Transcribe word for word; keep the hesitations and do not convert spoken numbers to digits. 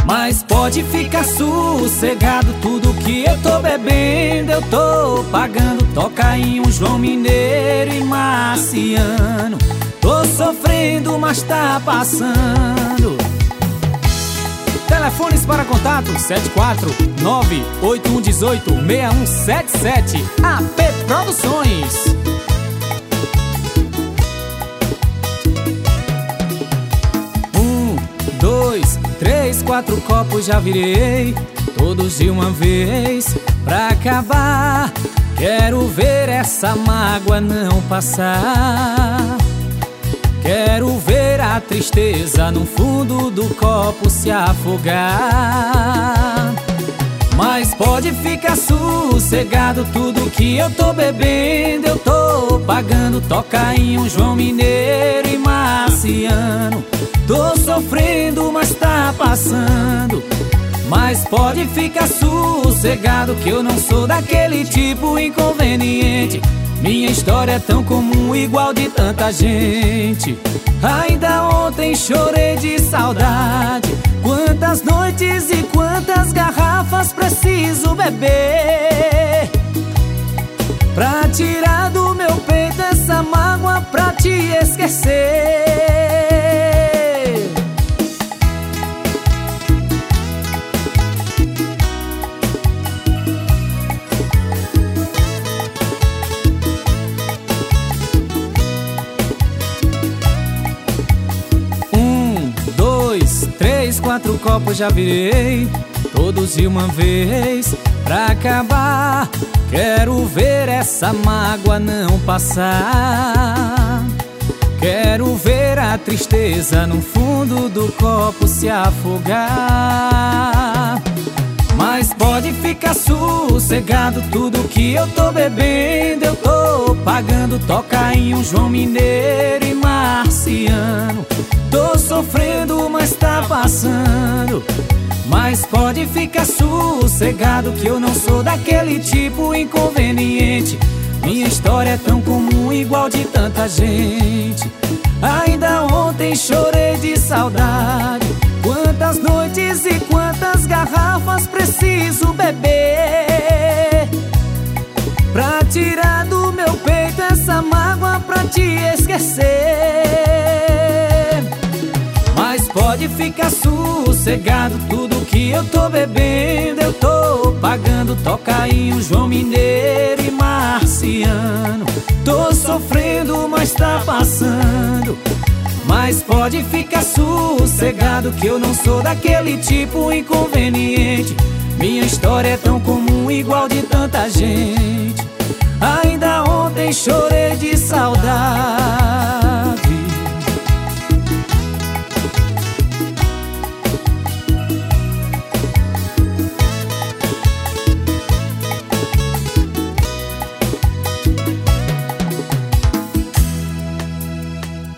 Mas pode ficar sossegado, tudo que eu tô bebendo eu tô pagando. Toca em um João Mineiro e Marciano. Tô sofrendo, mas tá passando. Telefones para contato sete quatro nove oito um um oito seis um sete sete. A P Produções. Um, dois, três, quatro copos já virei, todos de uma vez pra acabar. Quero ver essa mágoa não passar. Quero ver a tristeza no fundo do copo se afogar. Mas pode ficar sossegado, tudo que eu tô bebendo eu tô pagando. Toca em um João Mineiro e Marciano. Tô sofrendo, mas tá passando. Mas pode ficar sossegado, que eu não sou daquele tipo inconveniente. Minha história é tão comum, igual de tanta gente. Ainda ontem chorei de saudade. Quantas noites e quantas garrafas preciso beber pra tirar do meu peito essa mágoa, pra te esquecer. Três, quatro copos já virei, todos de uma vez pra acabar. Quero ver essa mágoa não passar. Quero ver a tristeza no fundo do copo se afogar. Mas pode ficar sossegado, tudo que eu tô bebendo eu tô pagando. Toca em um João Mineiro e Marciano. Tô sofrendo, mas tá passando. Mas pode ficar sossegado, que eu não sou daquele tipo inconveniente. Minha história é tão comum, igual de tanta gente. Ainda ontem chorei de saudade. Quantas noites e quantas garrafas preciso beber pra tirar do meu peito essa mágoa, pra te esquecer. Mas pode ficar sossegado, tudo que eu tô bebendo eu tô pagando. Toca em um João Mineiro e Marciano. Tô sofrendo, mas tá passando. Mas pode ficar sossegado, que eu não sou daquele tipo inconveniente. Minha história é tão comum, igual de tanta gente. Ainda ontem chorei de saudade.